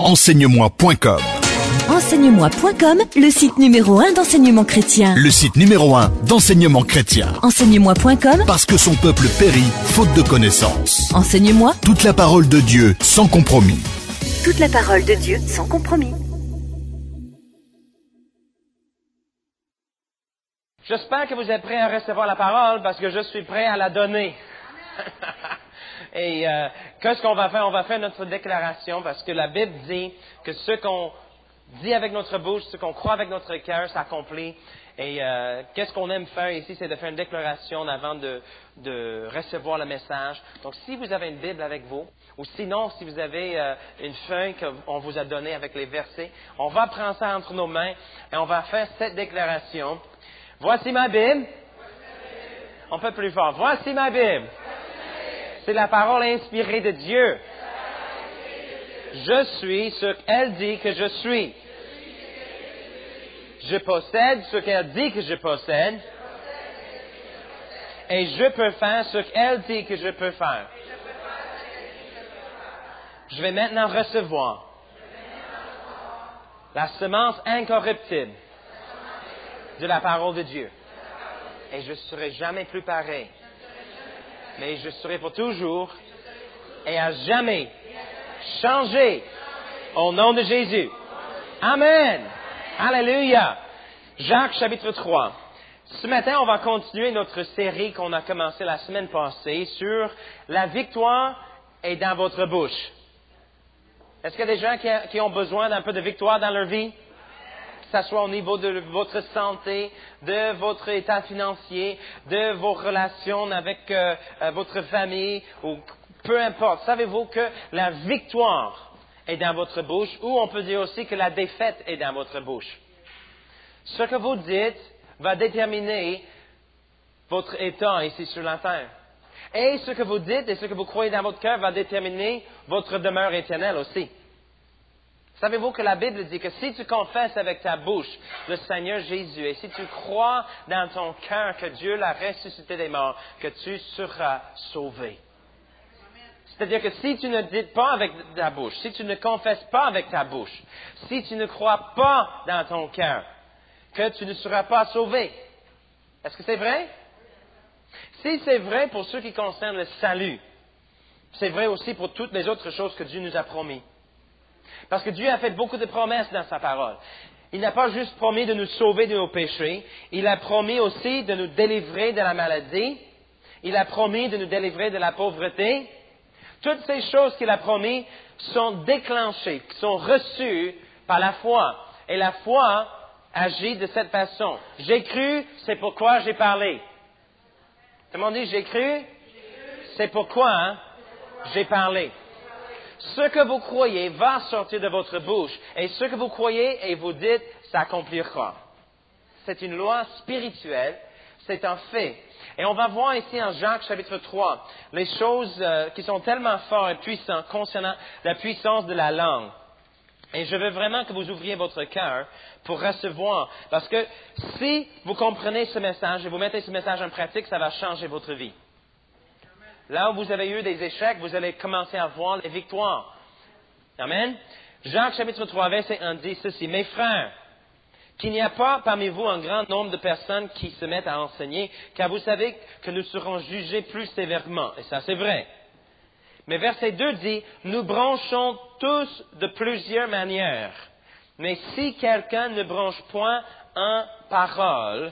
Enseigne-moi.com. Enseigne-moi.com, le site numéro 1 d'enseignement chrétien. Le site numéro 1 d'enseignement chrétien. Enseigne-moi.com, Parce que son peuple périt faute de connaissances. Enseigne-moi. Toute la parole de Dieu sans compromis. Toute la parole de Dieu sans compromis. J'espère que vous êtes prêts à recevoir la parole parce que je suis prêt à la donner. Et qu'est-ce qu'on va faire? On va faire notre déclaration parce que la Bible dit que ce qu'on dit avec notre bouche, ce qu'on croit avec notre cœur s'accomplit. Et qu'est-ce qu'on aime faire ici, c'est de faire une déclaration avant de recevoir le message. Donc, si vous avez une Bible avec vous, ou sinon, si vous avez une feuille qu'on vous a donnée avec les versets, on va prendre ça entre nos mains et on va faire cette déclaration. Voici ma Bible. On peut plus fort. Voici ma Bible. C'est la parole inspirée de Dieu. Je suis ce qu'elle dit que je suis. Je possède ce qu'elle dit que je possède. Et je peux faire ce qu'elle dit que je peux faire. Je vais maintenant recevoir la semence incorruptible de la parole de Dieu. Et je ne serai jamais plus pareil. Mais je serai pour toujours et à jamais changé au nom de Jésus. Amen. Alléluia. Jacques chapitre 3. Ce matin, on va continuer notre série qu'on a commencé la semaine passée sur la victoire est dans votre bouche. Est-ce qu'il y a des gens qui ont besoin d'un peu de victoire dans leur vie? Que ce soit au niveau de votre santé, de votre état financier, de vos relations avec votre famille, ou peu importe. Savez-vous que la victoire est dans votre bouche, ou on peut dire aussi que la défaite est dans votre bouche. Ce que vous dites va déterminer votre état ici sur la terre. Et ce que vous dites et ce que vous croyez dans votre cœur va déterminer votre demeure éternelle aussi. Savez-vous que la Bible dit que si tu confesses avec ta bouche le Seigneur Jésus et si tu crois dans ton cœur que Dieu l'a ressuscité des morts, que tu seras sauvé. C'est-à-dire que si tu ne dis pas avec ta bouche, si tu ne confesses pas avec ta bouche, si tu ne crois pas dans ton cœur, que tu ne seras pas sauvé. Est-ce que c'est vrai? Si c'est vrai pour ce qui concerne le salut, c'est vrai aussi pour toutes les autres choses que Dieu nous a promis. Parce que Dieu a fait beaucoup de promesses dans sa parole. Il n'a pas juste promis de nous sauver de nos péchés, il a promis aussi de nous délivrer de la maladie, il a promis de nous délivrer de la pauvreté. Toutes ces choses qu'il a promis sont déclenchées, sont reçues par la foi. Et la foi agit de cette façon. J'ai cru, c'est pourquoi j'ai parlé. Tout le monde dit, j'ai cru, c'est pourquoi j'ai parlé. Ce que vous croyez va sortir de votre bouche. Et ce que vous croyez et vous dites s'accomplira. C'est une loi spirituelle. C'est un fait. Et on va voir ici en Jacques chapitre 3 les choses qui sont tellement fortes et puissantes concernant la puissance de la langue. Et je veux vraiment que vous ouvriez votre cœur pour recevoir. Parce que si vous comprenez ce message et vous mettez ce message en pratique, ça va changer votre vie. Là où vous avez eu des échecs, vous allez commencer à voir les victoires. Amen. Jacques chapitre 3 verset 1 dit ceci. Mes frères, qu'il n'y a pas parmi vous un grand nombre de personnes qui se mettent à enseigner, car vous savez que nous serons jugés plus sévèrement. Et ça, c'est vrai. Mais verset 2 dit, nous branchons tous de plusieurs manières. Mais si quelqu'un ne branche point en parole,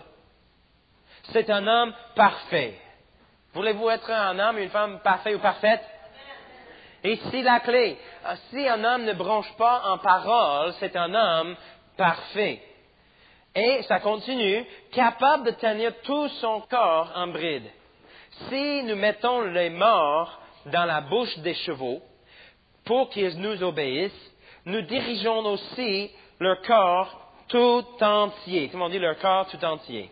c'est un homme parfait. Voulez-vous être un homme, une femme parfaite ou parfaite? Et ici la clé. Si un homme ne branche pas en parole, c'est un homme parfait. Et ça continue, capable de tenir tout son corps en bride. Si nous mettons les morts dans la bouche des chevaux pour qu'ils nous obéissent, nous dirigeons aussi leur corps tout entier. Comment on dit leur corps tout entier?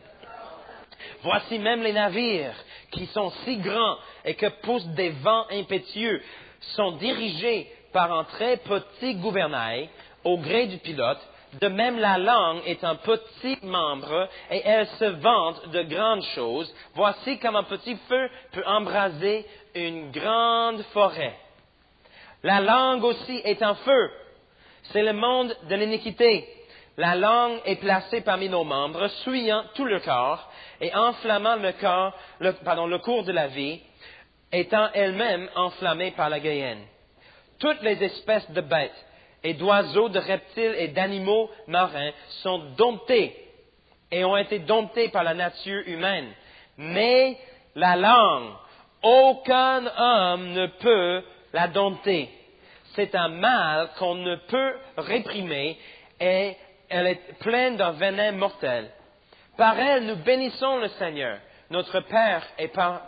Voici même les navires qui sont si grands et que poussent des vents impétueux sont dirigés par un très petit gouvernail au gré du pilote. De même, la langue est un petit membre et elle se vante de grandes choses. Voici comme un petit feu peut embraser une grande forêt. La langue aussi est un feu. C'est le monde de l'iniquité. La langue est placée parmi nos membres, souillant tout le corps et enflammant le cours de la vie, étant elle-même enflammée par la guéhenne. Toutes les espèces de bêtes et d'oiseaux, de reptiles et d'animaux marins sont domptés et ont été domptés par la nature humaine. Mais la langue, aucun homme ne peut la dompter. C'est un mal qu'on ne peut réprimer et elle est pleine d'un venin mortel. Par elle, nous bénissons le Seigneur, notre Père, et par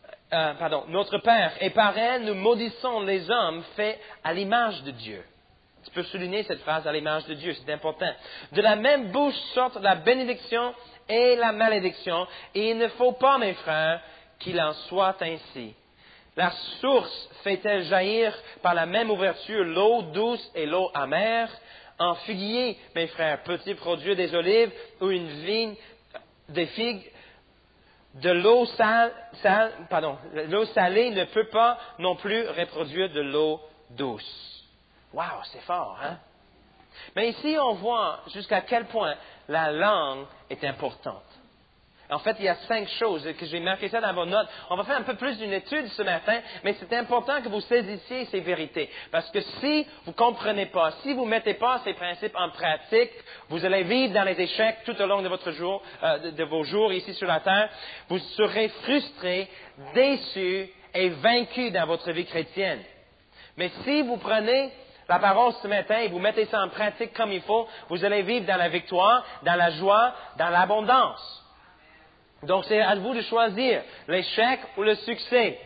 elle, nous maudissons les hommes faits à l'image de Dieu. Tu peux souligner cette phrase, à l'image de Dieu, c'est important. De la même bouche sortent la bénédiction et la malédiction, et il ne faut pas, mes frères, qu'il en soit ainsi. La source fait-elle jaillir par la même ouverture l'eau douce et l'eau amère? En figuier, mes frères, peut-il produire des olives ou une vigne, des figues? De l'eau l'eau salée ne peut pas non plus reproduire de l'eau douce. Wow, c'est fort, hein? Mais ici, on voit jusqu'à quel point la langue est importante. En fait, il y a 5 choses que j'ai marquées ça dans vos notes. On va faire un peu plus d'une étude ce matin, mais c'est important que vous saisissiez ces vérités. Parce que si vous ne comprenez pas, si vous ne mettez pas ces principes en pratique, vous allez vivre dans les échecs tout au long de de vos jours ici sur la terre. Vous serez frustrés, déçus et vaincus dans votre vie chrétienne. Mais si vous prenez la parole ce matin et vous mettez ça en pratique comme il faut, vous allez vivre dans la victoire, dans la joie, dans l'abondance. Donc, c'est à vous de choisir l'échec ou le succès,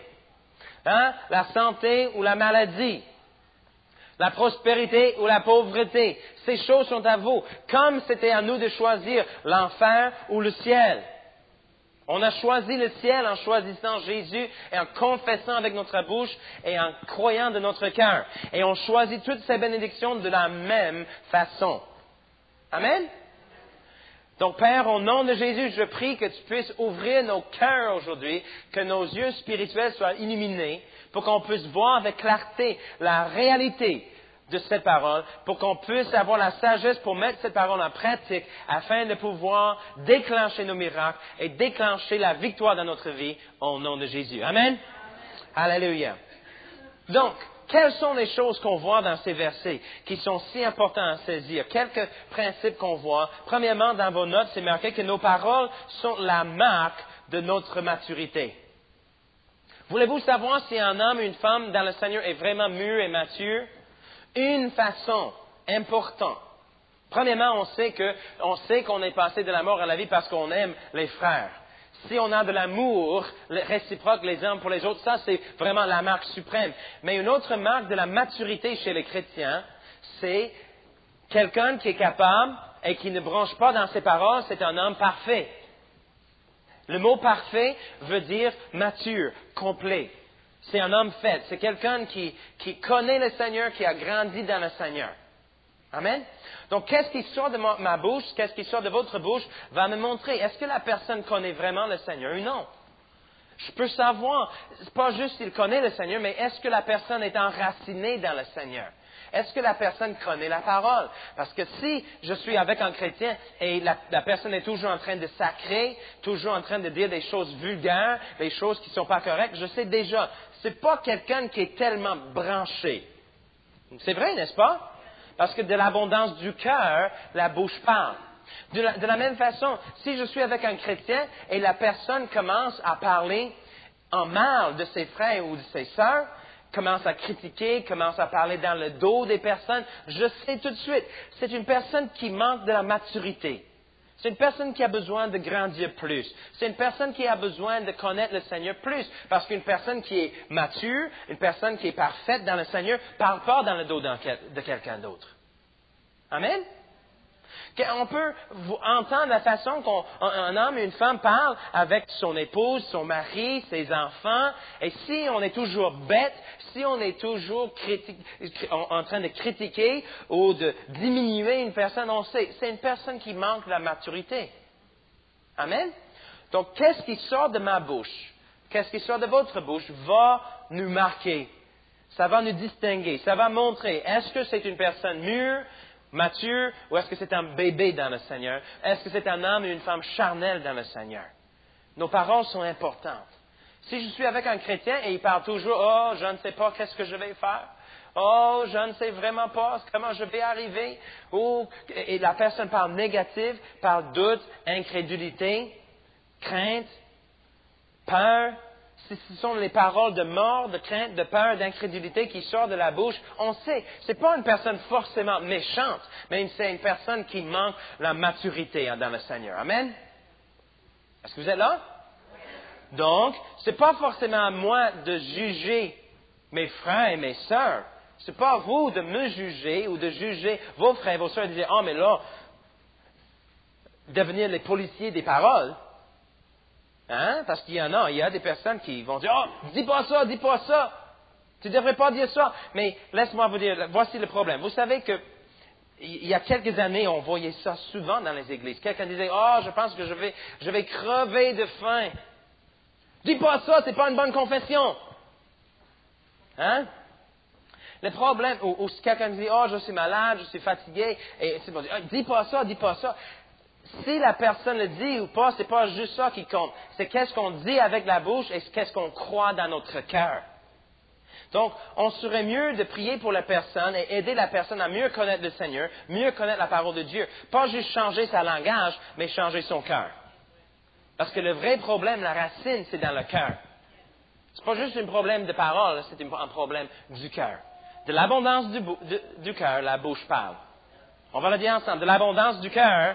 la santé ou la maladie, la prospérité ou la pauvreté. Ces choses sont à vous, comme c'était à nous de choisir l'enfer ou le ciel. On a choisi le ciel en choisissant Jésus et en confessant avec notre bouche et en croyant de notre cœur. Et on choisit toutes ces bénédictions de la même façon. Amen? Donc, Père, au nom de Jésus, je prie que tu puisses ouvrir nos cœurs aujourd'hui, que nos yeux spirituels soient illuminés, pour qu'on puisse voir avec clarté la réalité de cette parole, pour qu'on puisse avoir la sagesse pour mettre cette parole en pratique, afin de pouvoir déclencher nos miracles et déclencher la victoire dans notre vie, au nom de Jésus. Amen? Alléluia. Donc, quelles sont les choses qu'on voit dans ces versets qui sont si importants à saisir? Quelques principes qu'on voit. Premièrement, dans vos notes, c'est marqué que nos paroles sont la marque de notre maturité. Voulez-vous savoir si un homme ou une femme dans le Seigneur est vraiment mûr et mature? Une façon importante. Premièrement, on sait qu'on est passé de la mort à la vie parce qu'on aime les frères. Si on a de l'amour réciproque les uns pour les autres, ça c'est vraiment la marque suprême. Mais une autre marque de la maturité chez les chrétiens, c'est quelqu'un qui est capable et qui ne bronche pas dans ses paroles, c'est un homme parfait. Le mot parfait veut dire mature, complet. C'est un homme fait. C'est quelqu'un qui connaît le Seigneur, qui a grandi dans le Seigneur. Amen. Donc, qu'est-ce qui sort de ma bouche, qu'est-ce qui sort de votre bouche, va me montrer, est-ce que la personne connaît vraiment le Seigneur ou non? Je peux savoir, c'est pas juste qu'il connaît le Seigneur, mais est-ce que la personne est enracinée dans le Seigneur? Est-ce que la personne connaît la parole? Parce que si je suis avec un chrétien et la personne est toujours en train de sacrer, toujours en train de dire des choses vulgaires, des choses qui ne sont pas correctes, je sais déjà, c'est pas quelqu'un qui est tellement branché. C'est vrai, n'est-ce pas? Parce que de l'abondance du cœur, la bouche parle. De la même façon, si je suis avec un chrétien et la personne commence à parler en mal de ses frères ou de ses sœurs, commence à critiquer, commence à parler dans le dos des personnes, je sais tout de suite, c'est une personne qui manque de la maturité. C'est une personne qui a besoin de grandir plus. C'est une personne qui a besoin de connaître le Seigneur plus. Parce qu'une personne qui est mature, une personne qui est parfaite dans le Seigneur, ne parle pas dans le dos de quelqu'un d'autre. Amen? On peut entendre la façon qu'un homme et une femme parlent avec son épouse, son mari, ses enfants. Et si on est toujours bête, si on est toujours en train de critiquer ou de diminuer une personne, on sait, c'est une personne qui manque de la maturité. Amen? Donc, qu'est-ce qui sort de ma bouche? Qu'est-ce qui sort de votre bouche va nous marquer Ça va nous distinguer. Ça va montrer, est-ce que c'est une personne mûre, mature, ou est-ce que c'est un bébé dans le Seigneur? Est-ce que c'est un homme ou une femme charnelle dans le Seigneur? Nos paroles sont importantes. Si je suis avec un chrétien et il parle toujours, « Oh, je ne sais pas qu'est-ce que je vais faire. Oh, je ne sais vraiment pas comment je vais arriver. » Et la personne parle négative, parle doute, incrédulité, crainte, peur. Si ce sont les paroles de mort, de crainte, de peur, d'incrédulité qui sortent de la bouche, on sait, ce n'est pas une personne forcément méchante, mais c'est une personne qui manque la maturité dans le Seigneur. Amen? Est-ce que vous êtes là? Donc, ce n'est pas forcément à moi de juger mes frères et mes sœurs. Ce n'est pas à vous de me juger ou de juger vos frères et vos sœurs et de dire, « Oh, mais là, devenir les policiers des paroles. » Hein? Parce qu'il y en a, il y a des personnes qui vont dire, « Oh, dis pas ça, dis pas ça. Tu ne devrais pas dire ça. » Mais laisse-moi vous dire, voici le problème. Vous savez que il y a quelques années, on voyait ça souvent dans les églises. Quelqu'un disait, « Oh, je pense que je vais crever de faim. » Dis pas ça, c'est pas une bonne confession. Hein? Le problème, ou si quelqu'un dit, « Oh, je suis malade, je suis fatigué. » Et c'est bon, dis pas ça, dis pas ça. Si la personne le dit ou pas, c'est pas juste ça qui compte. C'est qu'est-ce qu'on dit avec la bouche et qu'est-ce qu'on croit dans notre cœur. Donc, on serait mieux de prier pour la personne et aider la personne à mieux connaître le Seigneur, mieux connaître la parole de Dieu. Pas juste changer sa langage, mais changer son cœur. Parce que le vrai problème, la racine, c'est dans le cœur. C'est pas juste un problème de parole, c'est un problème du cœur. De l'abondance du cœur, la bouche parle. On va le dire ensemble. De l'abondance du cœur,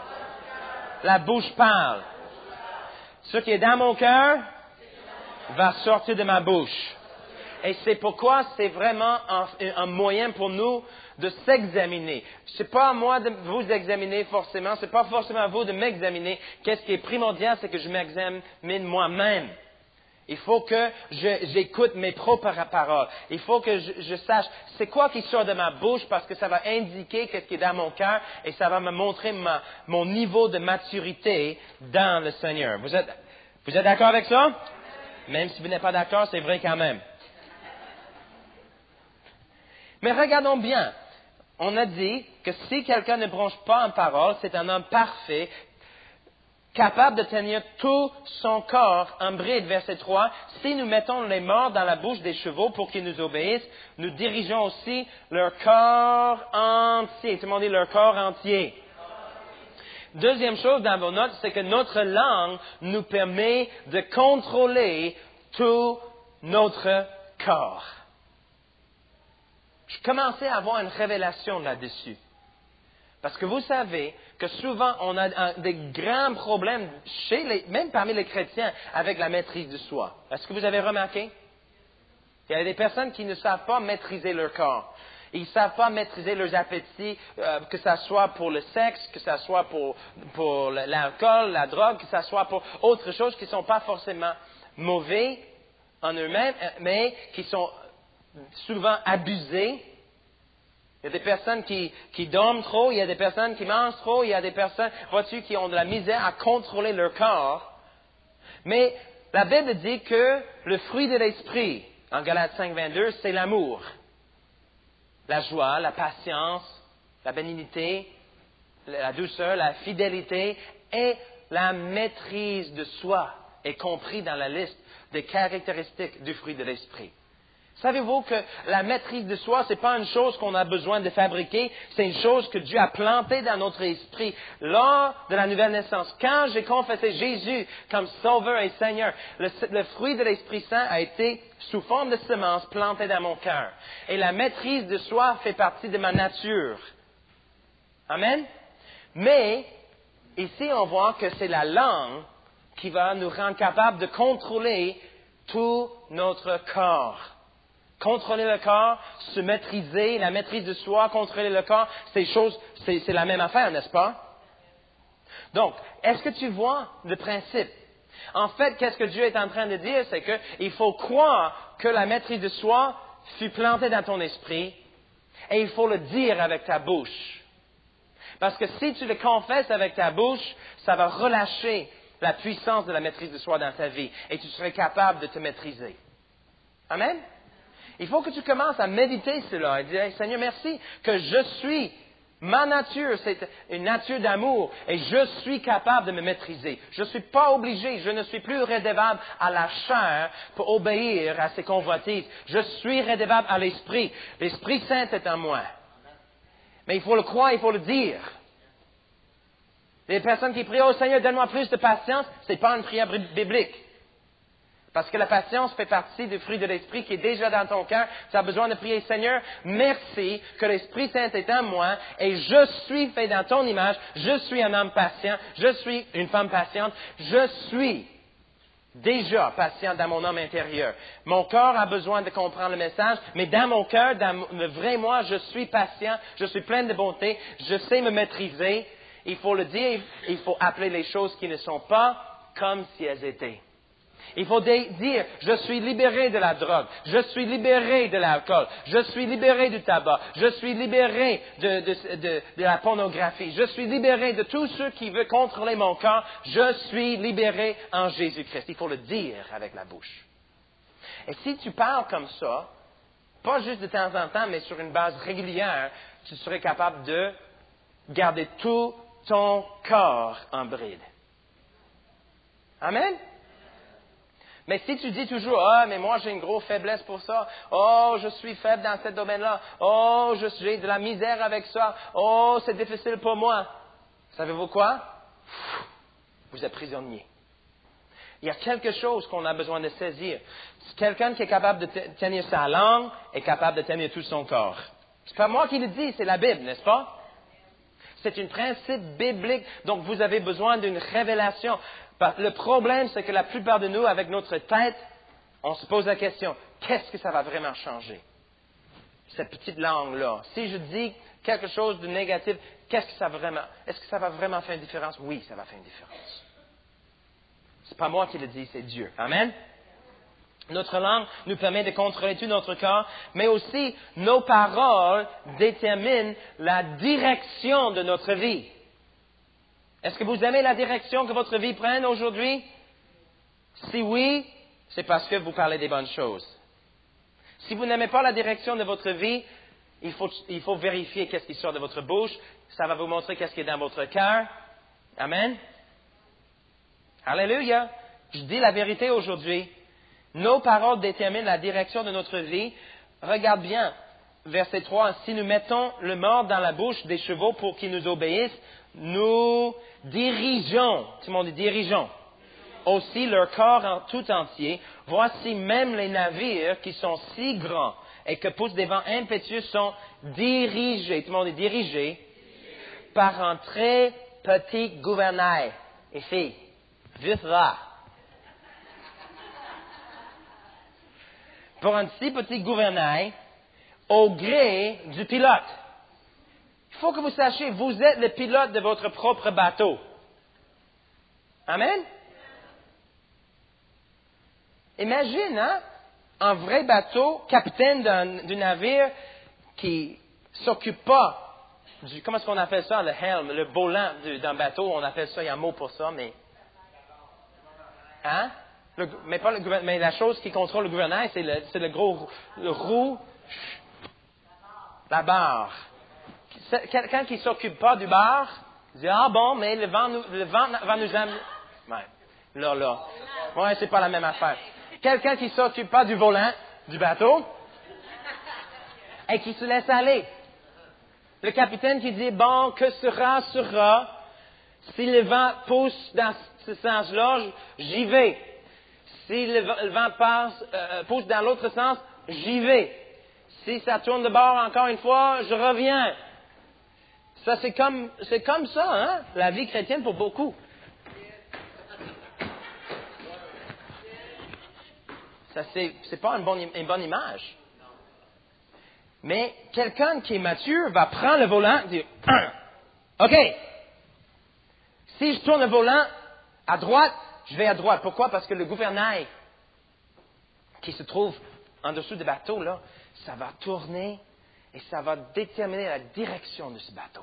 la bouche parle. Ce qui est dans mon cœur va sortir de ma bouche. Et c'est pourquoi c'est vraiment un moyen pour nous de s'examiner. C'est pas à moi de vous examiner forcément, c'est pas forcément à vous de m'examiner. Qu'est-ce qui est primordial, c'est que je m'examine moi-même. Il faut que j'écoute mes propres paroles. Il faut que je sache c'est quoi qui sort de ma bouche parce que ça va indiquer qu'est-ce qui est dans mon cœur et ça va me montrer mon niveau de maturité dans le Seigneur. Vous êtes d'accord avec ça? Même si vous n'êtes pas d'accord, c'est vrai quand même. Mais regardons bien. On a dit que si quelqu'un ne bronche pas en parole, c'est un homme parfait, capable de tenir tout son corps en bride. Verset 3, si nous mettons les morts dans la bouche des chevaux pour qu'ils nous obéissent, nous dirigeons aussi leur corps entier. Tout le monde dit leur corps entier. Deuxième chose dans vos notes, c'est que notre langue nous permet de contrôler tout notre corps. Je commençais à avoir une révélation là-dessus. Parce que vous savez que souvent, on a des grands problèmes, même parmi les chrétiens, avec la maîtrise de soi. Est-ce que vous avez remarqué? Il y a des personnes qui ne savent pas maîtriser leur corps. Ils ne savent pas maîtriser leurs appétits, que ce soit pour le sexe, que ce soit pour l'alcool, la drogue, que ce soit pour autre chose qui ne sont pas forcément mauvais en eux-mêmes, mais qui sont souvent abusés. Il y a des personnes qui dorment trop, il y a des personnes qui mangent trop, il y a des personnes, vois-tu, qui ont de la misère à contrôler leur corps. Mais la Bible dit que le fruit de l'esprit, en Galates 5, 22, c'est l'amour, la joie, la patience, la bénignité, la douceur, la fidélité et la maîtrise de soi est compris dans la liste des caractéristiques du fruit de l'esprit. Savez-vous que la maîtrise de soi, ce n'est pas une chose qu'on a besoin de fabriquer, c'est une chose que Dieu a plantée dans notre esprit lors de la nouvelle naissance. Quand j'ai confessé Jésus comme Sauveur et Seigneur, le fruit de l'Esprit Saint a été sous forme de semence plantée dans mon cœur. Et la maîtrise de soi fait partie de ma nature. Amen? Mais, ici, on voit que c'est la langue qui va nous rendre capables de contrôler tout notre corps. Contrôler le corps, se maîtriser, la maîtrise de soi, contrôler le corps, c'est la même affaire, n'est-ce pas? Donc, est-ce que tu vois le principe? En fait, qu'est-ce que Dieu est en train de dire? C'est qu'il faut croire que la maîtrise de soi fut plantée dans ton esprit et il faut le dire avec ta bouche. Parce que si tu le confesses avec ta bouche, ça va relâcher la puissance de la maîtrise de soi dans ta vie et tu serais capable de te maîtriser. Amen? Il faut que tu commences à méditer cela et dire, hey, Seigneur, merci que je suis, ma nature, c'est une nature d'amour et je suis capable de me maîtriser. Je ne suis pas obligé, je ne suis plus redevable à la chair pour obéir à ses convoitises. Je suis redevable à l'Esprit. L'Esprit Saint est en moi. Mais il faut le croire, il faut le dire. Les personnes qui prient, oh Seigneur, donne-moi plus de patience, ce n'est pas une prière biblique. Parce que la patience fait partie du fruit de l'Esprit qui est déjà dans ton cœur. Tu as besoin de prier, Seigneur, merci que l'Esprit Saint est en moi et je suis fait dans ton image. Je suis un homme patient. Je suis une femme patiente. Je suis déjà patient dans mon homme intérieur. Mon corps a besoin de comprendre le message, mais dans mon cœur, dans le vrai moi, je suis patient. Je suis plein de bonté. Je sais me maîtriser. Il faut le dire. Il faut appeler les choses qui ne sont pas comme si elles étaient. Il faut dire, je suis libéré de la drogue, je suis libéré de l'alcool, je suis libéré du tabac, je suis libéré de la pornographie, je suis libéré de tout ce qui veut contrôler mon corps, je suis libéré en Jésus-Christ. Il faut le dire avec la bouche. Et si tu parles comme ça, pas juste de temps en temps, mais sur une base régulière, tu serais capable de garder tout ton corps en bride. Amen? Mais si tu dis toujours, ah, mais moi j'ai une grosse faiblesse pour ça, oh, je suis faible dans ce domaine-là, oh, j'ai de la misère avec ça, oh, c'est difficile pour moi. Savez-vous quoi? Vous êtes prisonnier. Il y a quelque chose qu'on a besoin de saisir. Quelqu'un qui est capable de tenir sa langue est capable de tenir tout son corps. C'est pas moi qui le dis, c'est la Bible, n'est-ce pas? C'est un principe biblique, donc vous avez besoin d'une révélation. Le problème, c'est que la plupart de nous, avec notre tête, on se pose la question, qu'est-ce que ça va vraiment changer? Cette petite langue-là. Si je dis quelque chose de négatif, est-ce que ça va vraiment faire une différence? Oui, ça va faire une différence. C'est pas moi qui le dis, c'est Dieu. Amen? Notre langue nous permet de contrôler tout notre corps, mais aussi nos paroles déterminent la direction de notre vie. Est-ce que vous aimez la direction que votre vie prenne aujourd'hui? Si oui, c'est parce que vous parlez des bonnes choses. Si vous n'aimez pas la direction de votre vie, il faut vérifier qu'est-ce qui sort de votre bouche. Ça va vous montrer qu'est-ce qui est dans votre cœur. Amen. Alléluia. Je dis la vérité aujourd'hui. Nos paroles déterminent la direction de notre vie. Regarde bien, verset 3. Si nous mettons le mort dans la bouche des chevaux pour qu'ils nous obéissent, nous dirigeons, tout le monde dit dirigeons, aussi leur corps en tout entier. Voici même les navires qui sont si grands et que poussent des vents impétueux sont dirigés, tout le monde dit dirigés, par un très petit gouvernail. Et filles, vite là. Pour un si petit gouvernail, au gré du pilote. Il faut que vous sachiez, vous êtes le pilote de votre propre bateau. Amen? Imagine, hein, un vrai bateau, capitaine d'un navire qui s'occupe pas du, comment est-ce qu'on appelle ça, le helm, le volant d'un bateau, on appelle ça, il y a un mot pour ça, mais, hein? Mais la chose qui contrôle le gouvernail, c'est le gros roue, la barre. Quelqu'un qui ne s'occupe pas du bar, dit, ah bon, mais le vent va nous amener. Ouais. Là. Ouais, c'est pas la même affaire. Quelqu'un qui ne s'occupe pas du volant, du bateau, et qui se laisse aller. Le capitaine qui dit, bon, que sera. Si le vent pousse dans ce sens-là, j'y vais. Si le vent pousse dans l'autre sens, j'y vais. Si ça tourne de bord encore une fois, je reviens. Ça, c'est comme ça, hein, la vie chrétienne pour beaucoup. Ça, c'est pas une bonne image. Mais quelqu'un qui est mature va prendre le volant et dire, OK, si je tourne le volant à droite, je vais à droite. Pourquoi? Parce que le gouvernail qui se trouve en dessous du bateau, là, ça va tourner et ça va déterminer la direction de ce bateau.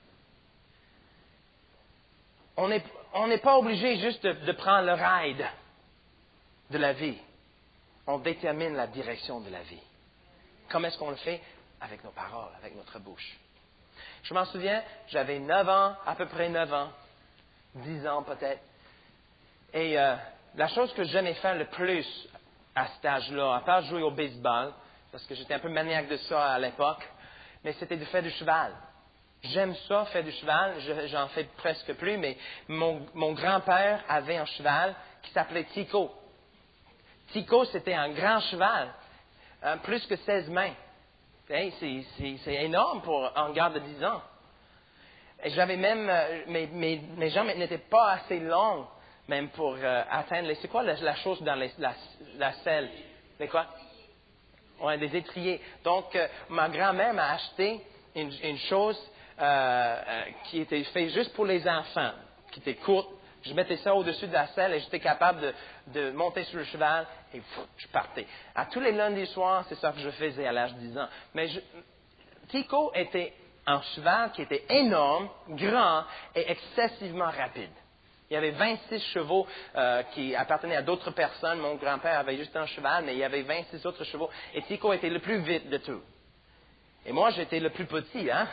On n'est pas obligé juste de prendre le ride de la vie. On détermine la direction de la vie. Comment est-ce qu'on le fait? Avec nos paroles, avec notre bouche. Je m'en souviens, j'avais 9 ans, à peu près 9 ans, 10 ans peut-être. Et la chose que j'aimais faire le plus à cet âge-là, à part jouer au baseball, parce que j'étais un peu maniaque de ça à l'époque, mais c'était de faire du cheval. J'aime ça, faire du cheval. J'en fais presque plus, mais mon grand-père avait un cheval qui s'appelait Tico. Tico, c'était un grand cheval, plus que 16 mains. Hey, c'est énorme pour un gars de 10 ans. Et j'avais même, mes jambes n'étaient pas assez longues, même pour atteindre c'est quoi la chose dans la selle? C'est quoi? Ouais, des étriers. Donc, ma grand-mère m'a acheté une chose qui était faite juste pour les enfants, qui était courte. Je mettais ça au-dessus de la selle et j'étais capable de monter sur le cheval et je partais. À tous les lundis soirs, c'est ça que je faisais à l'âge de 10 ans. Mais Tico était un cheval qui était énorme, grand et excessivement rapide. Il y avait 26 chevaux qui appartenaient à d'autres personnes. Mon grand-père avait juste un cheval, mais il y avait 26 autres chevaux. Et Tico était le plus vite de tout. Et moi, j'étais le plus petit, hein?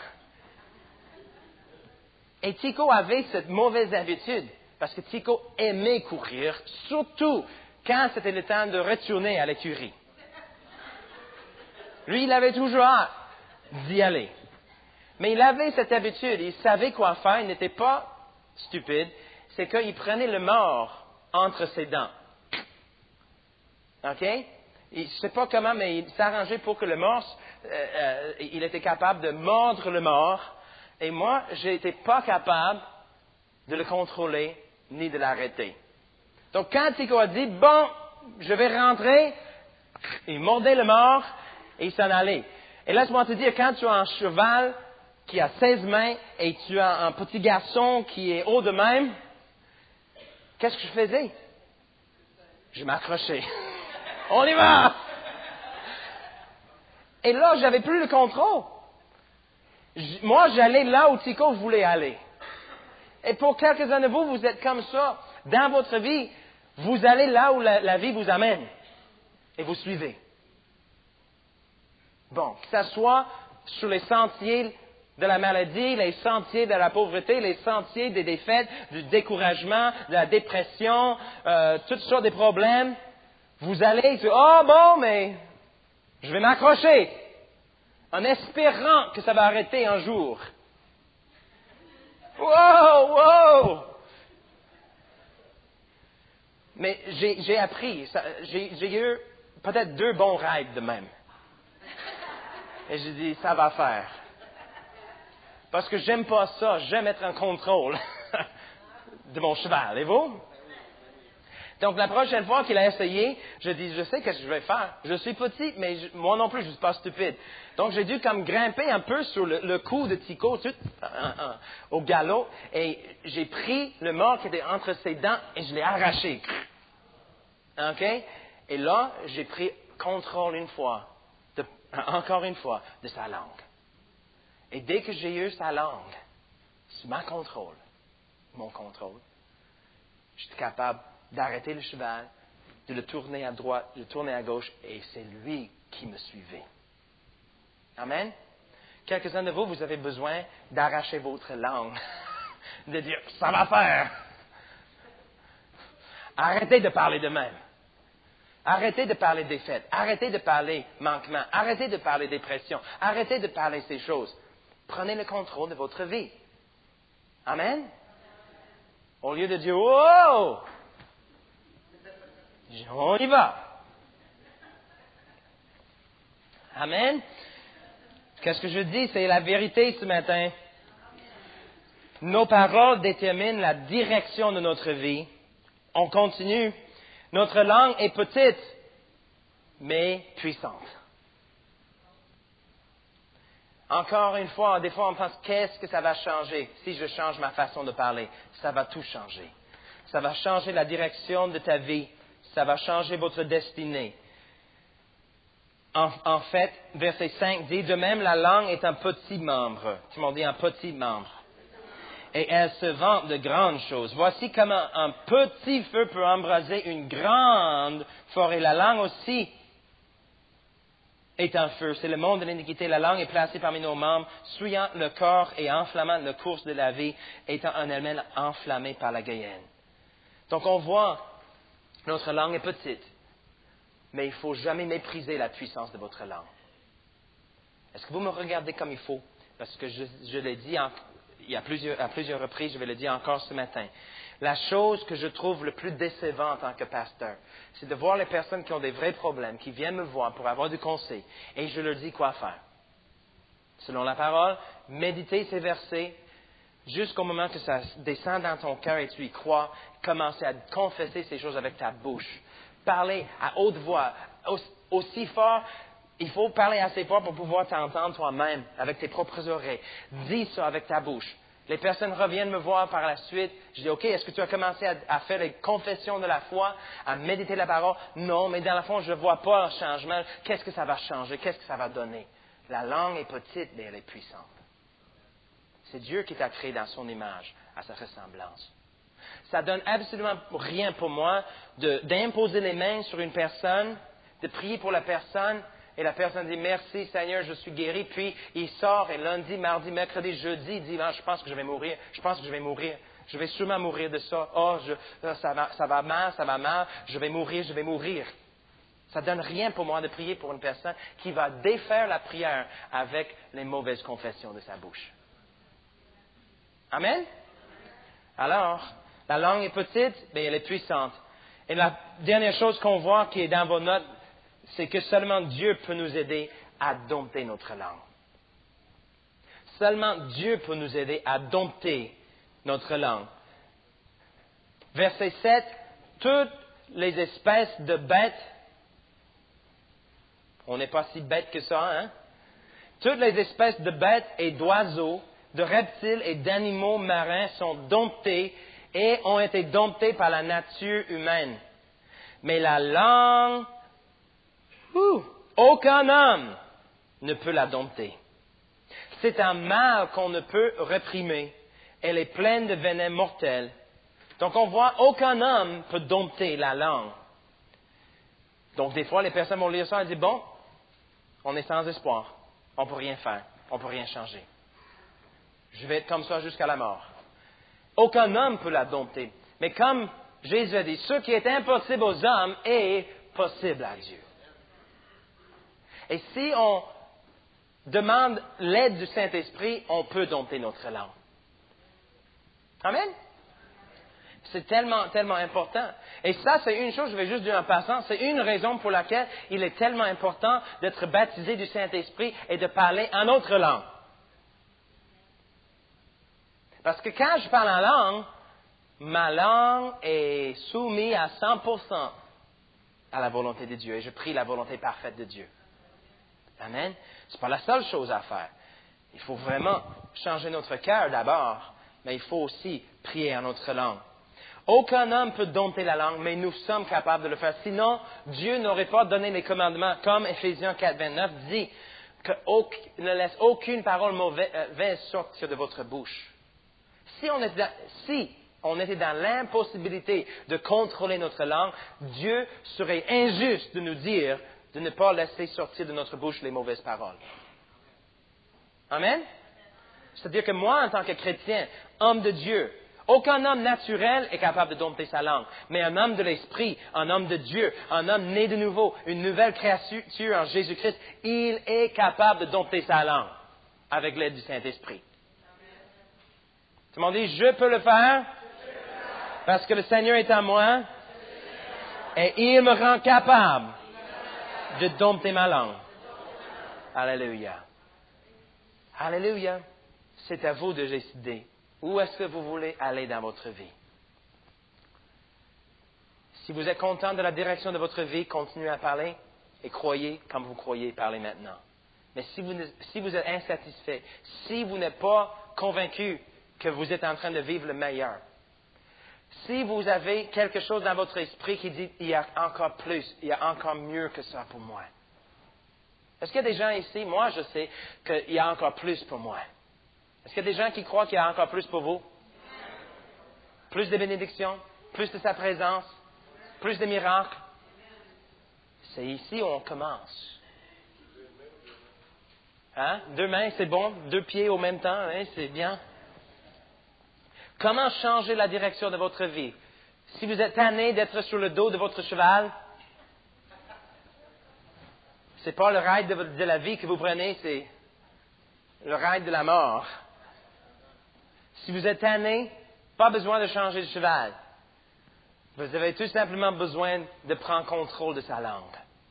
Et Tico avait cette mauvaise habitude, parce que Tico aimait courir, surtout quand c'était le temps de retourner à l'écurie. Lui, il avait toujours hâte d'y aller. Mais il avait cette habitude, il savait quoi faire, il n'était pas stupide, c'est qu'il prenait le mors entre ses dents. OK? Il ne sait pas comment, mais il s'arrangeait pour que le mors, il était capable de mordre le mors. Et moi, je n'étais pas capable de le contrôler ni de l'arrêter. Donc, quand Tico a dit, bon, je vais rentrer, il mordait le mort et il s'en allait. Et laisse-moi te dire, quand tu as un cheval qui a 16 mains et tu as un petit garçon qui est haut de même, qu'est-ce que je faisais? Je m'accrochais. On y va! Et là, j'avais plus le contrôle. Moi, j'allais là où Tico voulait aller. Et pour quelques-uns de vous, vous êtes comme ça. Dans votre vie, vous allez là où la vie vous amène. Et vous suivez. Bon, que ce soit sur les sentiers de la maladie, les sentiers de la pauvreté, les sentiers des défaites, du découragement, de la dépression, toutes sortes de problèmes, vous allez dire, oh bon, mais je vais m'accrocher, en espérant que ça va arrêter un jour. Wow, wow! Mais j'ai appris, j'ai eu peut-être 2 bons rêves de même. Et j'ai dit, ça va faire. Parce que j'aime pas ça, j'aime être en contrôle de mon cheval. Et vous? Donc, la prochaine fois qu'il a essayé, je dis, je sais ce que je vais faire. Je suis petit, mais moi non plus, je ne suis pas stupide. Donc, j'ai dû comme grimper un peu sur le cou de Tico, au galop, et j'ai pris le mort qui était entre ses dents et je l'ai arraché. OK? Et là, j'ai pris contrôle encore une fois, de sa langue. Et dès que j'ai eu sa langue, sous mon contrôle, j'étais capable d'arrêter le cheval, de le tourner à droite, de le tourner à gauche, et c'est lui qui me suivait. Amen? Quelques-uns de vous avez besoin d'arracher votre langue, de dire, ça va faire. Arrêtez de parler de même. Arrêtez de parler défaite. Arrêtez de parler manquement. Arrêtez de parler dépression. Arrêtez de parler ces choses. Prenez le contrôle de votre vie. Amen? Au lieu de dire, oh! On y va. Amen? Qu'est-ce que je dis? C'est la vérité ce matin. Nos paroles déterminent la direction de notre vie. On continue. Notre langue est petite, mais puissante. Encore une fois, des fois on pense, qu'est-ce que ça va changer si je change ma façon de parler? Ça va tout changer. Ça va changer la direction de ta vie. Ça va changer votre destinée. En fait, verset 5 dit, de même la langue est un petit membre. Tout le monde dit un petit membre. Et elle se vante de grandes choses. Voici comment un petit feu peut embraser une grande forêt. La langue aussi est un feu. C'est le monde de l'iniquité. La langue est placée parmi nos membres, souillant le corps et enflammant le cours de la vie, étant en elle-même enflammée par la guéhenne. Donc on voit, notre langue est petite, mais il ne faut jamais mépriser la puissance de votre langue. Est-ce que vous me regardez comme il faut? Parce que je l'ai dit à plusieurs reprises, je vais le dire encore ce matin. La chose que je trouve le plus décevant en tant que pasteur, c'est de voir les personnes qui ont des vrais problèmes, qui viennent me voir pour avoir du conseil, et je leur dis quoi faire. Selon la parole, méditez ces versets jusqu'au moment que ça descend dans ton cœur et tu y crois, commencez à confesser ces choses avec ta bouche. Parlez à haute voix, aussi fort. Il faut parler assez fort pour pouvoir t'entendre toi-même avec tes propres oreilles. Dis ça avec ta bouche. Les personnes reviennent me voir par la suite. Je dis, OK, est-ce que tu as commencé à faire les confessions de la foi, à méditer la parole? Non, mais dans le fond, je ne vois pas un changement. Qu'est-ce que ça va changer? Qu'est-ce que ça va donner? La langue est petite, mais elle est puissante. C'est Dieu qui t'a créé dans son image, à sa ressemblance. Ça ne donne absolument rien pour moi d'imposer les mains sur une personne, de prier pour la personne, et la personne dit, merci Seigneur, je suis guéri. Puis il sort et lundi, mardi, mercredi, jeudi, il dit, je pense que je vais mourir. Je pense que je vais mourir. Je vais sûrement mourir de ça. Ça va mal. Je vais mourir. Ça ne donne rien pour moi de prier pour une personne qui va défaire la prière avec les mauvaises confessions de sa bouche. Amen? Alors, la langue est petite, mais elle est puissante. Et la dernière chose qu'on voit qui est dans vos notes, c'est que seulement Dieu peut nous aider à dompter notre langue. Seulement Dieu peut nous aider à dompter notre langue. Verset 7, toutes les espèces de bêtes, on n'est pas si bêtes que ça, hein? Toutes les espèces de bêtes et d'oiseaux, de reptiles et d'animaux marins sont domptés et ont été domptés par la nature humaine. Mais la langue, aucun homme ne peut la dompter. C'est un mal qu'on ne peut réprimer. Elle est pleine de venin mortel. Donc on voit, aucun homme peut dompter la langue. Donc des fois, les personnes vont lire ça et dire, bon, on est sans espoir. On ne peut rien faire. On ne peut rien changer. Je vais être comme ça jusqu'à la mort. Aucun homme peut la dompter. Mais comme Jésus a dit, ce qui est impossible aux hommes est possible à Dieu. Et si on demande l'aide du Saint-Esprit, on peut dompter notre langue. Amen? C'est tellement, tellement important. Et ça, c'est une chose, je vais juste dire en passant, c'est une raison pour laquelle il est tellement important d'être baptisé du Saint-Esprit et de parler en autre langue. Parce que quand je parle en langue, ma langue est soumise à 100% à la volonté de Dieu et je prie la volonté parfaite de Dieu. Amen. Ce n'est pas la seule chose à faire. Il faut vraiment changer notre cœur d'abord, mais il faut aussi prier en notre langue. Aucun homme peut dompter la langue, mais nous sommes capables de le faire. Sinon, Dieu n'aurait pas donné les commandements, comme Éphésiens 4, 29 dit, que ne laisse aucune parole mauvaise sortir de votre bouche. Si on était dans l'impossibilité de contrôler notre langue, Dieu serait injuste de nous dire de ne pas laisser sortir de notre bouche les mauvaises paroles. Amen? C'est-à-dire que moi, en tant que chrétien, homme de Dieu, aucun homme naturel est capable de dompter sa langue. Mais un homme de l'Esprit, un homme de Dieu, un homme né de nouveau, une nouvelle créature en Jésus-Christ, il est capable de dompter sa langue avec l'aide du Saint-Esprit. Tout le monde dit, je peux le faire parce que le Seigneur est en moi et il me rend capable de dompter ma langue. Alléluia. Alléluia. C'est à vous de décider où est-ce que vous voulez aller dans votre vie. Si vous êtes content de la direction de votre vie, continuez à parler et croyez comme vous croyez, parlez maintenant. Mais si vous êtes insatisfait, si vous n'êtes pas convaincu que vous êtes en train de vivre le meilleur, si vous avez quelque chose dans votre esprit qui dit il y a encore plus, il y a encore mieux que ça pour moi. Est-ce qu'il y a des gens ici, moi je sais qu'il y a encore plus pour moi. Est-ce qu'il y a des gens qui croient qu'il y a encore plus pour vous? Plus de bénédictions, plus de sa présence, plus de miracles. C'est ici où on commence. Hein? 2 mains, c'est bon. 2 pieds au même temps, hein? C'est bien. Comment changer la direction de votre vie? Si vous êtes tanné d'être sur le dos de votre cheval, c'est pas le ride de la vie que vous prenez, c'est le ride de la mort. Si vous êtes tanné, pas besoin de changer de cheval. Vous avez tout simplement besoin de prendre contrôle de sa langue.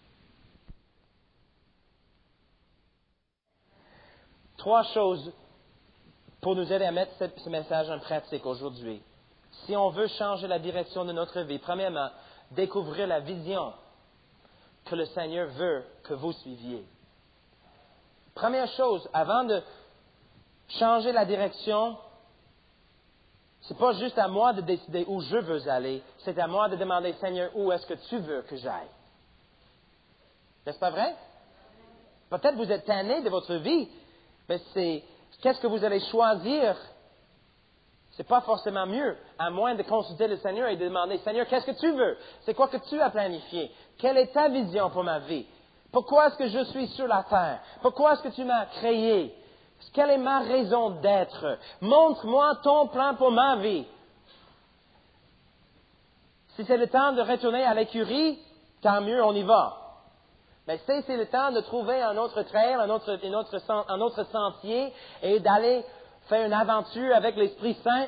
3 choses pour nous aider à mettre ce message en pratique aujourd'hui. Si on veut changer la direction de notre vie, premièrement, découvrir la vision que le Seigneur veut que vous suiviez. Première chose, avant de changer la direction, c'est pas juste à moi de décider où je veux aller, c'est à moi de demander, Seigneur, où est-ce que tu veux que j'aille? N'est-ce pas vrai? Peut-être vous êtes tanné de votre vie, mais qu'est-ce que vous allez choisir? C'est pas forcément mieux, à moins de consulter le Seigneur et de demander, Seigneur, qu'est-ce que tu veux? C'est quoi que tu as planifié? Quelle est ta vision pour ma vie? Pourquoi est-ce que je suis sur la terre? Pourquoi est-ce que tu m'as créé? Quelle est ma raison d'être? Montre-moi ton plan pour ma vie. Si c'est le temps de retourner à l'écurie, tant mieux, on y va. Mais si c'est le temps de trouver un autre trail, un autre sentier et d'aller faire une aventure avec l'Esprit Saint,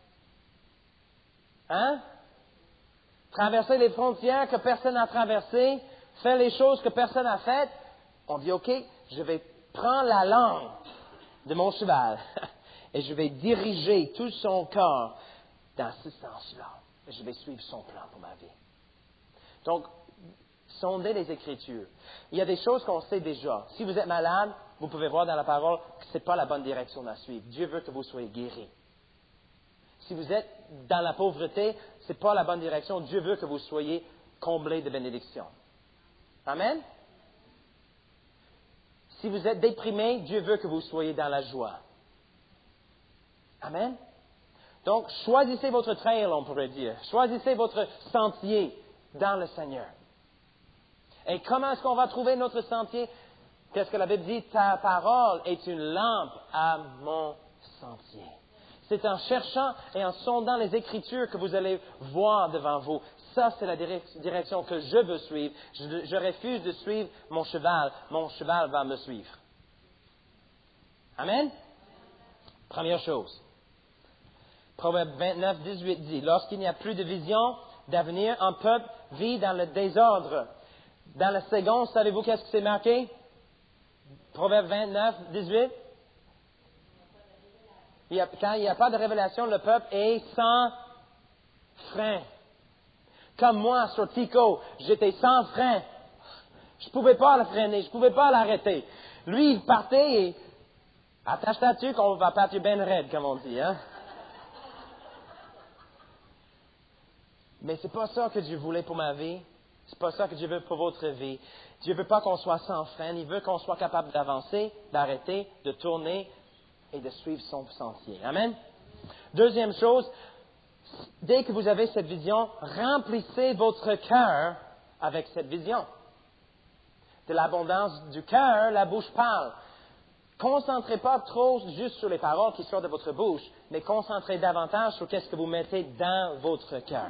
hein? Traverser les frontières que personne n'a traversées, faire les choses que personne n'a faites, on dit, OK, je vais prendre la langue de mon cheval et je vais diriger tout son corps dans ce sens-là. Et je vais suivre son plan pour ma vie. Donc, sondez les Écritures. Il y a des choses qu'on sait déjà. Si vous êtes malade, vous pouvez voir dans la parole que ce n'est pas la bonne direction à suivre. Dieu veut que vous soyez guéris. Si vous êtes dans la pauvreté, ce n'est pas la bonne direction. Dieu veut que vous soyez comblés de bénédictions. Amen? Si vous êtes déprimé, Dieu veut que vous soyez dans la joie. Amen? Donc, choisissez votre trail, on pourrait dire. Choisissez votre sentier dans le Seigneur. Et comment est-ce qu'on va trouver notre sentier? Qu'est-ce que la Bible dit? Ta parole est une lampe à mon sentier. C'est en cherchant et en sondant les Écritures que vous allez voir devant vous. Ça, c'est la direction que je veux suivre. Je refuse de suivre mon cheval. Mon cheval va me suivre. Amen? Première chose. Proverbe 29, 18 dit, lorsqu'il n'y a plus de vision d'avenir, un peuple vit dans le désordre. Dans la seconde, savez-vous qu'est-ce que c'est marqué? Proverbe 29, 18. Quand il n'y a pas de révélation, le peuple est sans frein. Comme moi, sur Tico, j'étais sans frein. Je ne pouvais pas le freiner, je ne pouvais pas l'arrêter. Lui, il partait et attache ta tuque, on va partir ben raide, comme on dit. Hein? Mais c'est pas ça que Dieu voulait pour ma vie. C'est pas ça que Dieu veut pour votre vie. Dieu veut pas qu'on soit sans frein. Il veut qu'on soit capable d'avancer, d'arrêter, de tourner et de suivre son sentier. Amen. Deuxième chose, dès que vous avez cette vision, remplissez votre cœur avec cette vision. De l'abondance du cœur, la bouche parle. Concentrez pas trop juste sur les paroles qui sortent de votre bouche, mais concentrez davantage sur qu'est-ce que vous mettez dans votre cœur.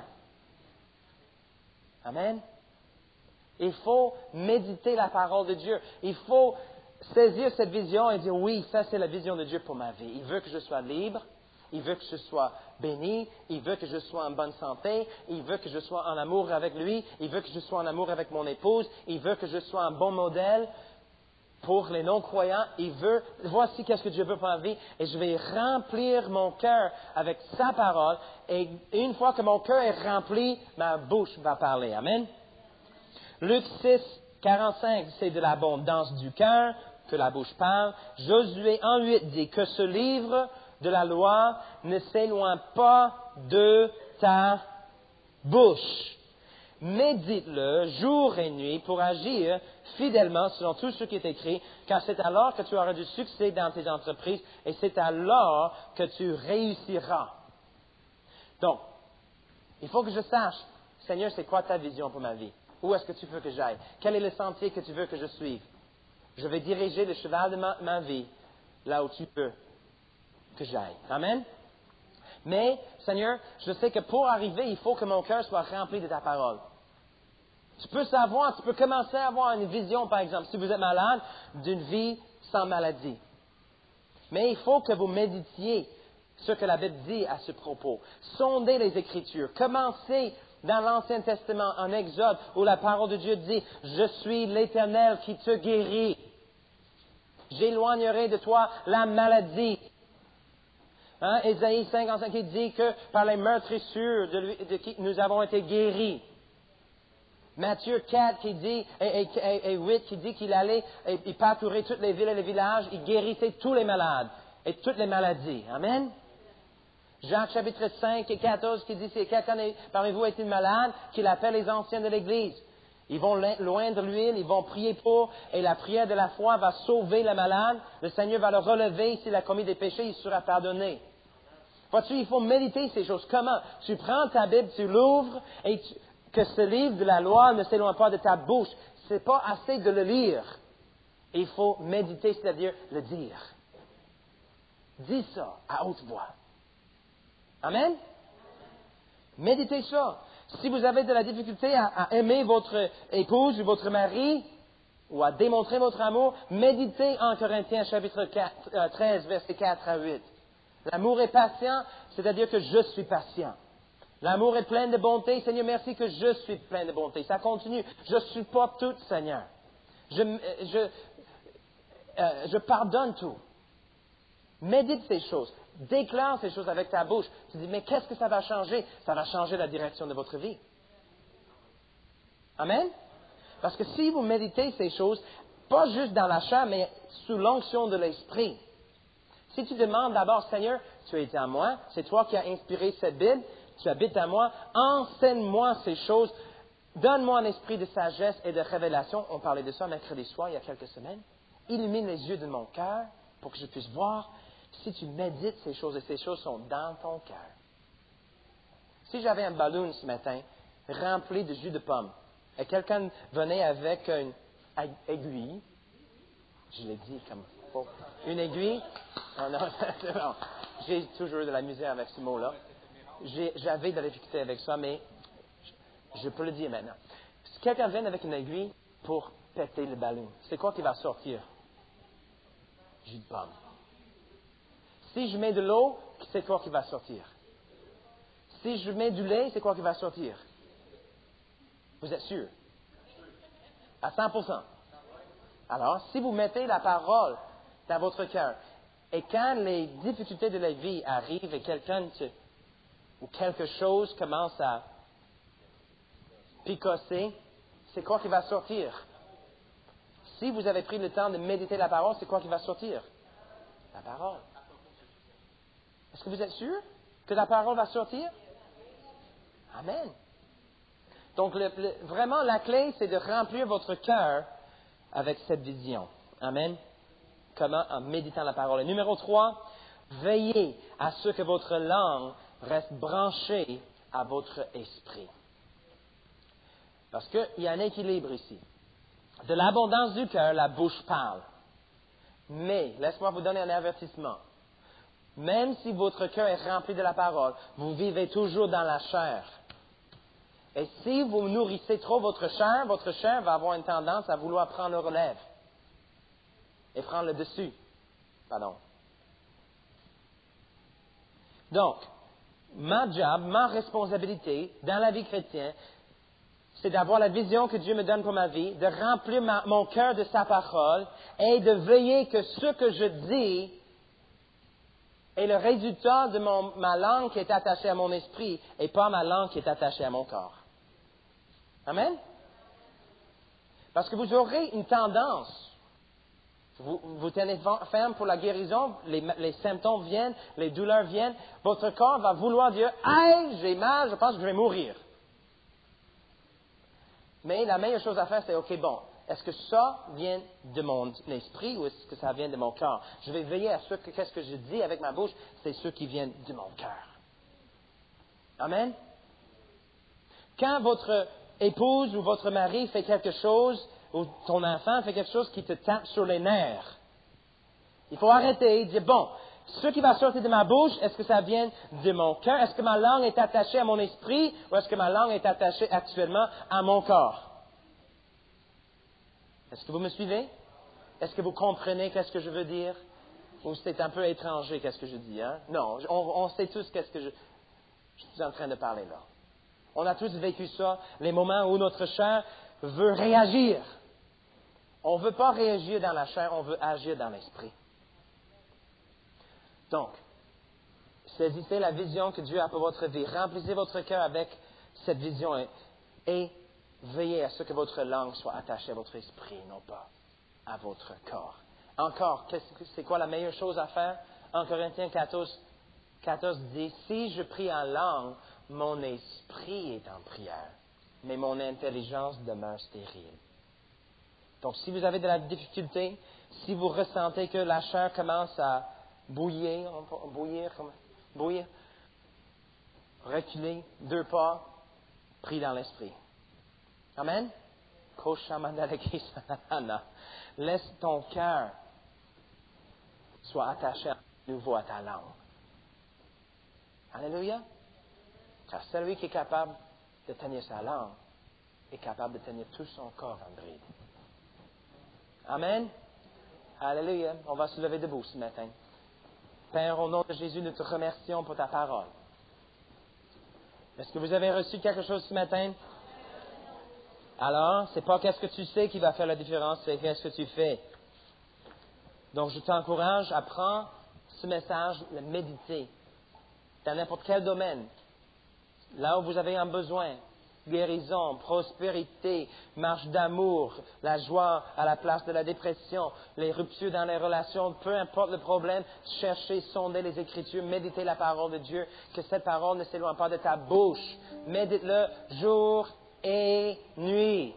Amen. Il faut méditer la parole de Dieu. Il faut saisir cette vision et dire, oui, ça c'est la vision de Dieu pour ma vie. Il veut que je sois libre. Il veut que je sois béni. Il veut que je sois en bonne santé. Il veut que je sois en amour avec lui. Il veut que je sois en amour avec mon épouse. Il veut que je sois un bon modèle pour les non-croyants. Voici qu'est-ce que Dieu veut pour ma vie. Et je vais remplir mon cœur avec sa parole. Et une fois que mon cœur est rempli, ma bouche va parler. Amen. Luc 6, 45, c'est de l'abondance du cœur que la bouche parle. Josué 1,8 dit que ce livre de la loi ne s'éloigne pas de ta bouche. Médite-le jour et nuit pour agir fidèlement selon tout ce qui est écrit, car c'est alors que tu auras du succès dans tes entreprises et c'est alors que tu réussiras. Donc, il faut que je sache, Seigneur, c'est quoi ta vision pour ma vie? Où est-ce que tu veux que j'aille? Quel est le sentier que tu veux que je suive? Je vais diriger le cheval de ma vie là où tu veux que j'aille. Amen. Mais, Seigneur, je sais que pour arriver, il faut que mon cœur soit rempli de ta parole. Tu peux commencer à avoir une vision, par exemple, si vous êtes malade, d'une vie sans maladie. Mais il faut que vous méditiez ce que la Bible dit à ce propos. Sondez les Écritures. Commencez dans l'Ancien Testament, en Exode, où la parole de Dieu dit « Je suis l'Éternel qui te guérit. J'éloignerai de toi la maladie. » Ésaïe 55 qui dit que par les meurtrissures de qui nous avons été guéris. Matthieu 4 qui dit, et 8 qui dit qu'il allait, il parcourait toutes les villes et les villages, il guérissait tous les malades et toutes les maladies. Amen. Jacques chapitre 5 et 14 qui dit, si quelqu'un parmi vous est malade, qu'il appelle les anciens de l'Église. Ils vont loindre l'huile, ils vont prier pour, et la prière de la foi va sauver le malade. Le Seigneur va le relever. S'il a commis des péchés, il sera pardonné. Vois-tu, il faut méditer ces choses. Comment? Tu prends ta Bible, tu l'ouvres, et que ce livre de la loi ne s'éloigne pas de ta bouche. C'est pas assez de le lire. Il faut méditer, c'est-à-dire le dire. Dis ça à haute voix. Amen? Méditez ça. Si vous avez de la difficulté à aimer votre épouse ou votre mari, ou à démontrer votre amour, méditez en Corinthiens chapitre 13, versets 4 à 8. L'amour est patient, c'est-à-dire que je suis patient. L'amour est plein de bonté. Seigneur, merci que je suis plein de bonté. Ça continue. Je supporte tout, Seigneur. Je pardonne tout. Médite ces choses. Déclare ces choses avec ta bouche. Tu dis, mais qu'est-ce que ça va changer? Ça va changer la direction de votre vie. Amen? Parce que si vous méditez ces choses, pas juste dans la chair, mais sous l'onction de l'esprit. Si tu demandes d'abord, Seigneur, tu as été à moi, c'est toi qui as inspiré cette Bible, tu habites à moi, enseigne-moi ces choses, donne-moi un esprit de sagesse et de révélation. On parlait de ça mercredi soir, il y a quelques semaines. Illumine les yeux de mon cœur pour que je puisse voir. Si tu médites ces choses et ces choses sont dans ton cœur. Si j'avais un ballon ce matin rempli de jus de pomme et quelqu'un venait avec une aiguille, je l'ai dit comme faux, une aiguille, oh non, non, j'ai toujours eu de la misère avec ce mot-là. J'avais de la difficulté avec ça, mais je peux le dire maintenant. Si quelqu'un vient avec une aiguille pour péter le ballon, c'est quoi qui va sortir? Jus de pomme. Si je mets de l'eau, c'est quoi qui va sortir? Si je mets du lait, c'est quoi qui va sortir? Vous êtes sûr? À 100%. Alors, si vous mettez la parole dans votre cœur, et quand les difficultés de la vie arrivent et ou quelque chose commence à picosser, c'est quoi qui va sortir? Si vous avez pris le temps de méditer la parole, c'est quoi qui va sortir? La parole. Est-ce que vous êtes sûr que la parole va sortir? Amen. Donc, vraiment, la clé, c'est de remplir votre cœur avec cette vision. Amen. Comment? En méditant la parole. Et numéro 3, veillez à ce que votre langue reste branchée à votre esprit. Parce qu'il y a un équilibre ici. De l'abondance du cœur, la bouche parle. Mais, laisse-moi vous donner un avertissement. Même si votre cœur est rempli de la parole, vous vivez toujours dans la chair. Et si vous nourrissez trop votre chair va avoir une tendance à vouloir prendre le relève et prendre le dessus. Pardon. Donc, ma responsabilité dans la vie chrétienne, c'est d'avoir la vision que Dieu me donne pour ma vie, de remplir mon cœur de sa parole et de veiller que ce que je dis est le résultat de ma langue qui est attachée à mon esprit et pas ma langue qui est attachée à mon corps. Amen? Parce que vous aurez une tendance. Vous tenez ferme pour la guérison, les symptômes viennent, les douleurs viennent, votre corps va vouloir dire « Aïe, j'ai mal, je pense que je vais mourir ». Mais la meilleure chose à faire, c'est « OK, bon, est-ce que ça vient de mon esprit ou est-ce que ça vient de mon corps? Je vais veiller à qu'est-ce que je dis avec ma bouche, c'est ce qui vient de mon cœur. » Amen? Quand votre épouse ou votre mari fait quelque chose ou ton enfant fait quelque chose qui te tape sur les nerfs. Il faut arrêter et dire, bon, ce qui va sortir de ma bouche, est-ce que ça vient de mon cœur? Est-ce que ma langue est attachée à mon esprit ou est-ce que ma langue est attachée actuellement à mon corps? Est-ce que vous me suivez? Est-ce que vous comprenez qu'est-ce que je veux dire? Ou c'est un peu étranger qu'est-ce que je dis, hein? Non, on sait tous qu'est-ce que je suis en train de parler là. On a tous vécu ça, les moments où notre chair veut réagir. On ne veut pas réagir dans la chair, on veut agir dans l'esprit. Donc, saisissez la vision que Dieu a pour votre vie. Remplissez votre cœur avec cette vision et veillez à ce que votre langue soit attachée à votre esprit, non pas à votre corps. Encore, c'est quoi la meilleure chose à faire? En Corinthiens 14 dit, si je prie en langue, mon esprit est en prière, mais mon intelligence demeure stérile. Donc, si vous avez de la difficulté, si vous ressentez que la chair commence à bouillir, reculer 2 pas, prie dans l'esprit. Amen? Laisse ton cœur soit attaché à nouveau à ta langue. Alléluia. Car celui qui est capable de tenir sa langue est capable de tenir tout son corps en bride. Amen. Alléluia. On va se lever debout ce matin. Père, au nom de Jésus, nous te remercions pour ta parole. Est-ce que vous avez reçu quelque chose ce matin? Alors, c'est pas qu'est-ce que tu sais qui va faire la différence, c'est qu'est-ce que tu fais. Donc, je t'encourage à prendre ce message, le méditer, dans n'importe quel domaine. Là où vous avez un besoin, guérison, prospérité, marche d'amour, la joie à la place de la dépression, les ruptures dans les relations, peu importe le problème, cherchez, sondez les Écritures, méditez la parole de Dieu, que cette parole ne s'éloigne pas de ta bouche. Médite-le jour et nuit.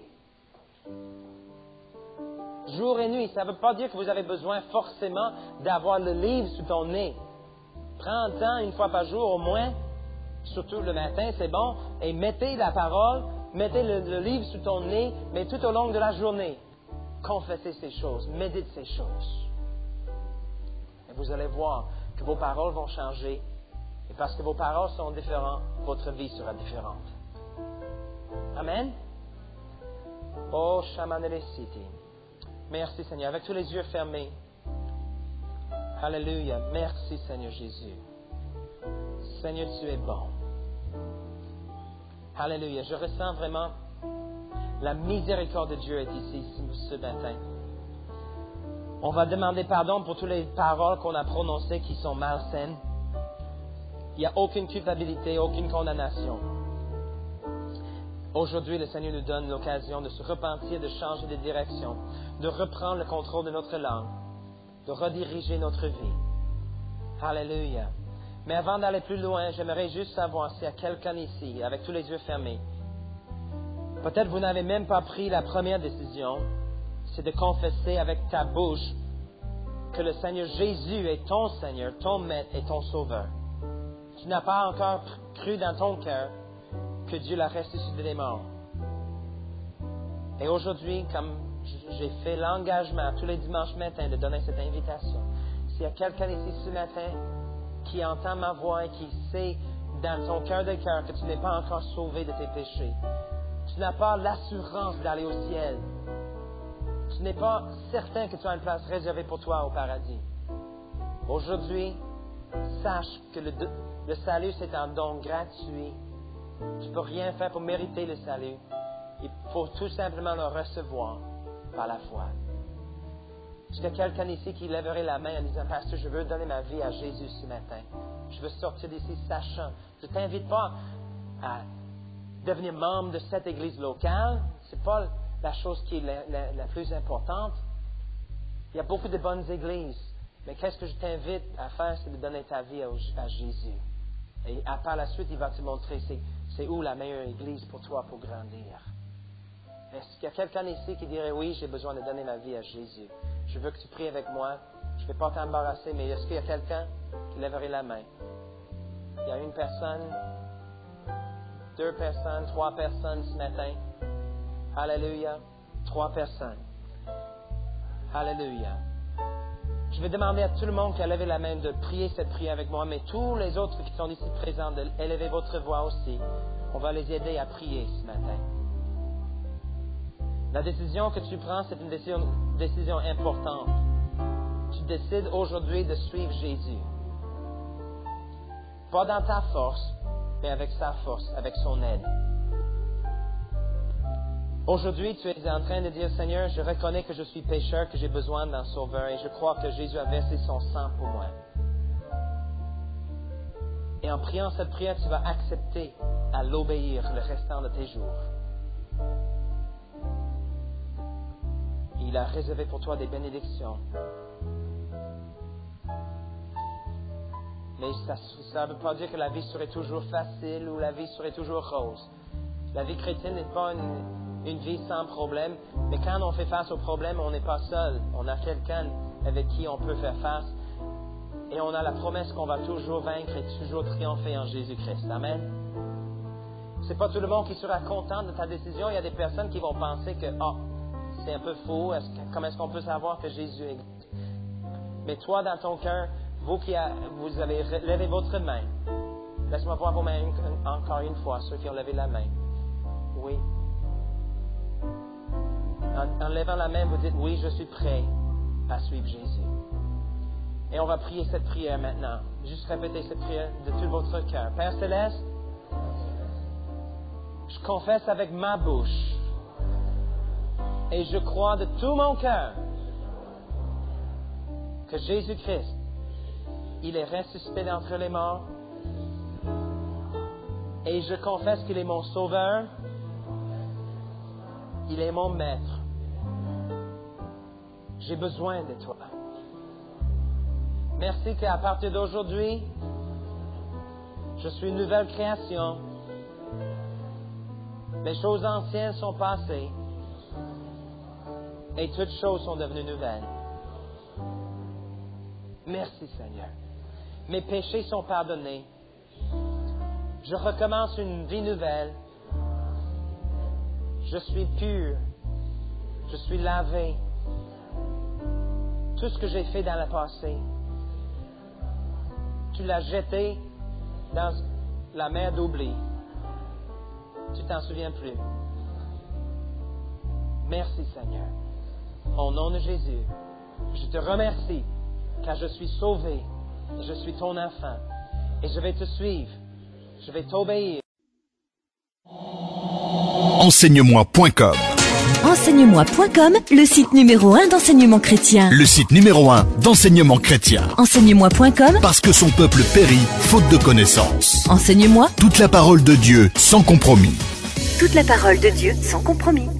Jour et nuit, ça ne veut pas dire que vous avez besoin forcément d'avoir le livre sous ton nez. Prends un temps, 1 fois par jour au moins, surtout le matin, c'est bon, et mettez la parole, mettez le livre sous ton nez, mais tout au long de la journée, confessez ces choses, méditez ces choses. Et vous allez voir que vos paroles vont changer, et parce que vos paroles sont différentes, votre vie sera différente. Amen. Oh, Shamanele City. Merci Seigneur. Avec tous les yeux fermés. Alléluia. Merci Seigneur Jésus. Seigneur, tu es bon. Alléluia. Je ressens vraiment la miséricorde de Dieu est ici ce matin. On va demander pardon pour toutes les paroles qu'on a prononcées qui sont malsaines. Il n'y a aucune culpabilité, aucune condamnation. Aujourd'hui, le Seigneur nous donne l'occasion de se repentir, de changer de direction, de reprendre le contrôle de notre langue, de rediriger notre vie. Alléluia. Mais avant d'aller plus loin, j'aimerais juste savoir s'il y a quelqu'un ici, avec tous les yeux fermés. Peut-être vous n'avez même pas pris la première décision, c'est de confesser avec ta bouche que le Seigneur Jésus est ton Seigneur, ton Maître et ton Sauveur. Tu n'as pas encore cru dans ton cœur que Dieu l'a ressuscité des morts. Et aujourd'hui, comme j'ai fait l'engagement tous les dimanches matins de donner cette invitation, s'il y a quelqu'un ici ce matin qui entend ma voix et qui sait dans son cœur de cœur que tu n'es pas encore sauvé de tes péchés, tu n'as pas l'assurance d'aller au ciel, tu n'es pas certain que tu as une place réservée pour toi au paradis. Aujourd'hui, sache que le salut c'est un don gratuit. Tu ne peux rien faire pour mériter le salut. Il faut tout simplement le recevoir par la foi. Est-ce qu'il y a quelqu'un ici qui lèverait la main en disant, Pasteur, je veux donner ma vie à Jésus ce matin. Je veux sortir d'ici sachant. Je ne t'invite pas à devenir membre de cette église locale. Ce n'est pas la chose qui est la plus importante. Il y a beaucoup de bonnes églises. Mais qu'est-ce que je t'invite à faire, c'est de donner ta vie à Jésus. Et par la suite, il va te montrer c'est où la meilleure église pour toi pour grandir. Est-ce qu'il y a quelqu'un ici qui dirait, oui, j'ai besoin de donner ma vie à Jésus. Je veux que tu pries avec moi. Je ne vais pas t'embarrasser, mais est-ce qu'il y a quelqu'un qui lèverait la main? Il y a 1 personne, 2 personnes, 3 personnes ce matin. Alléluia. 3 personnes. Alléluia. Je vais demander à tout le monde qui a levé la main de prier cette prière avec moi, mais tous les autres qui sont ici présents, d'élever votre voix aussi. On va les aider à prier ce matin. La décision que tu prends, c'est une décision importante. Tu décides aujourd'hui de suivre Jésus. Pas dans ta force, mais avec sa force, avec son aide. Aujourd'hui, tu es en train de dire, Seigneur, je reconnais que je suis pécheur, que j'ai besoin d'un sauveur, et je crois que Jésus a versé son sang pour moi. Et en priant cette prière, tu vas accepter à l'obéir le restant de tes jours. Il a réservé pour toi des bénédictions. Mais ça ne veut pas dire que la vie serait toujours facile ou la vie serait toujours rose. La vie chrétienne n'est pas une vie sans problème, mais quand on fait face aux problèmes, on n'est pas seul. On a quelqu'un avec qui on peut faire face. Et on a la promesse qu'on va toujours vaincre et toujours triompher en Jésus-Christ. Amen. C'est pas tout le monde qui sera content de ta décision. Il y a des personnes qui vont penser que, c'est un peu faux. Comment est-ce qu'on peut savoir que Jésus existe? Mais toi, dans ton cœur, vous avez levé votre main. Laisse-moi voir vos mains encore une fois, ceux qui ont levé la main. Oui. En levant la main, vous dites, oui, je suis prêt à suivre Jésus. Et on va prier cette prière maintenant. Juste répétez cette prière de tout votre cœur. Père Céleste, je confesse avec ma bouche et je crois de tout mon cœur que Jésus-Christ, il est ressuscité d'entre les morts, et je confesse qu'il est mon sauveur, il est mon maître. J'ai besoin de toi. Merci qu'à partir d'aujourd'hui, je suis une nouvelle création. Les choses anciennes sont passées et toutes choses sont devenues nouvelles. Merci Seigneur. Mes péchés sont pardonnés. Je recommence une vie nouvelle. Je suis pur. Je suis lavé. Tout ce que j'ai fait dans le passé, tu l'as jeté dans la mer d'oubli. Tu t'en souviens plus. Merci Seigneur. Au nom de Jésus, je te remercie car je suis sauvé. Je suis ton enfant et je vais te suivre. Je vais t'obéir. Enseigne-moi.com. Enseigne-moi.com, le site numéro 1 d'enseignement chrétien. Le site numéro 1 d'enseignement chrétien. Enseigne-moi.com, Parce que son peuple périt faute de connaissance. Enseigne-moi Toute la parole de Dieu sans compromis. toute la parole de Dieu sans compromis.